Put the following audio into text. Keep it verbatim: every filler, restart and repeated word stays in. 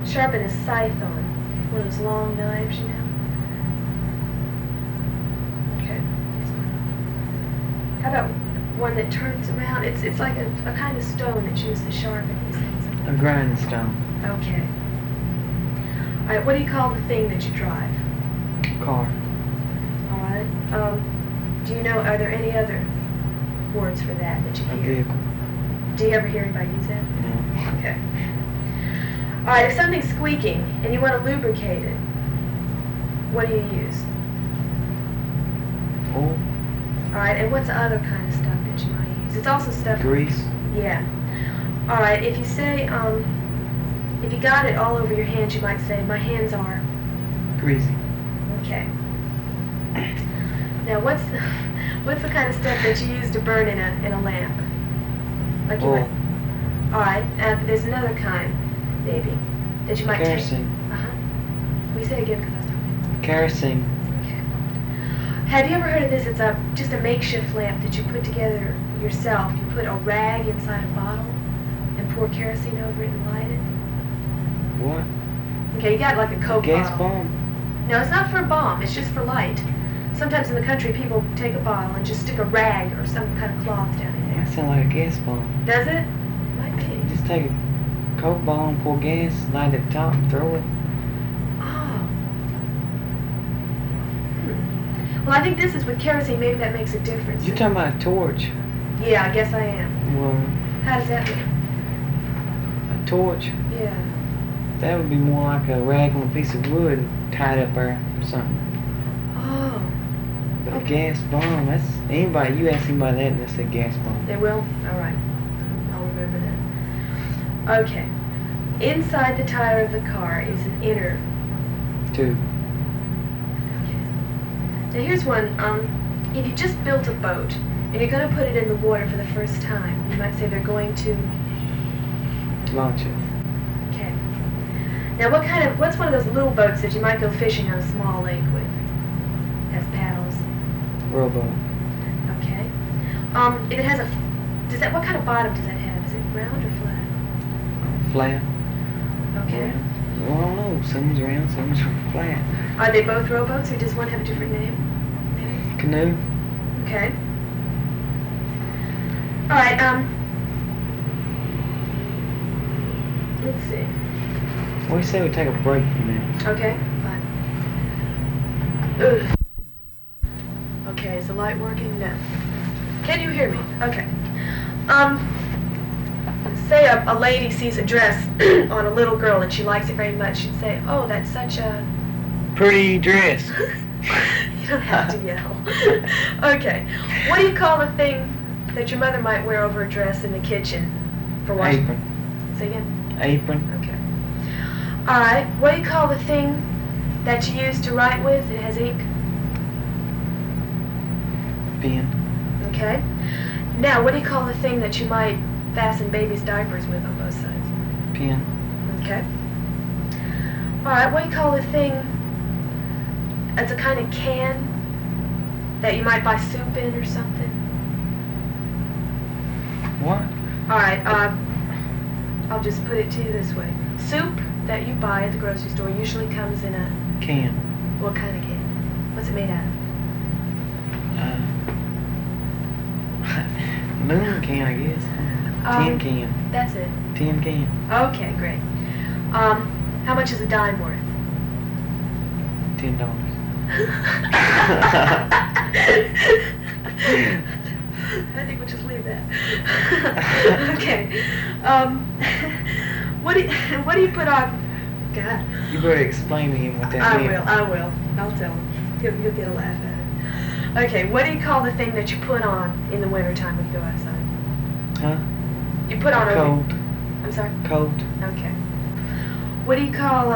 sharpen a scythe on? One of those long knives, you know? Okay. How about one that turns around? It's it's like a, a kind of stone that's used to sharpen these things. A grindstone. Okay. All right. What do you call the thing that you drive? Car. All right. Um, do you know? Are there any other words for that that you A hear? vehicle. Do you ever hear anybody use that? No. Okay. All right. If something's squeaking and you want to lubricate it, what do you use? Oil. All right. And what's the other kind of stuff that you might use? It's also stuff. Grease. Yeah. All right. If you say, um, if you got it all over your hands, you might say, my hands are. Greasy. Okay. Now, what's the, what's the kind of stuff that you use to burn in a in a lamp? Like you Oil. might. All right. Uh, there's another kind, maybe, that you might take. Kerosene. Uh huh. We say it again because I was talking. Kerosene. Okay. Have you ever heard of this? It's a just a makeshift lamp that you put together yourself. You put a rag inside a bottle and pour kerosene over it and light it. What? Okay, you got like a Coke Gas bottle. bomb? No, it's not for a bomb. It's just for light. Sometimes in the country, people take a bottle and just stick a rag or some kind of cloth down in there. That sounds like a gas bomb. Does it? Might be. Just take a Coke bomb, pour gas, light it at the top, and throw it. Oh. Hmm. Well, I think this is with kerosene. Maybe that makes a difference. You're talking about a torch. Yeah, I guess I am. Well, How does that look? a torch, Yeah. that would be more like a rag on a piece of wood tied up there or something. Oh. But a Okay. gas bomb, that's anybody, you ask anybody that and they say gas bomb. They will? All right. I'll remember that. Okay. Inside the tire of the car is an inner. Tube. Now here's one. Um, if you just built a boat and you're going to put it in the water for the first time, you might say they're going to. Launch it. Okay. Now what kind of what's one of those little boats that you might go fishing on a small lake with? Has paddles. Rowboat. Okay. Um, if it has a, does that what kind of bottom does that have? Is it round or flat? Flat. Okay. Well, I don't know. Some's round, some's flat. Are they both rowboats or does one have a different name? Maybe. Canoe. Okay. All right. Um. Let's see. What do you say we take a break from that? Okay. Fine. Ugh. Okay. Is the light working? No. Can you hear me? Okay. Um. Say a, a lady sees a dress on a little girl and she likes it very much. She'd say, "Oh, that's such a." Pretty dress. You don't have to yell. Okay. What do you call the thing that your mother might wear over a dress in the kitchen for washing? Apron. Say again. Apron. Okay. All right. What do you call the thing that you use to write with? It has ink. Pen. Okay. Now, what do you call the thing that you might fasten babies' diapers with on both sides? Pen. Okay. All right. What do you call the thing? It's a kind of can that you might buy soup in or something. What? All right. Um, I'll just put it to you this way: soup that you buy at the grocery store usually comes in a Can. what kind of can? What's it made out of? Uh, aluminum can, I guess. Um, Tin can. That's it. Tin can. Okay, great. Um, how much is a dime worth? Ten dollars. I think we'll just leave that. Okay. Um, what do you, what do you put on? God. You better explain to him what that I means. will. I will. I'll tell him. He'll, he'll get a laugh at it. Okay. What do you call the thing that you put on in the wintertime when you go outside? Huh? You put on a Coat. I'm sorry. Coat. Okay. What do you call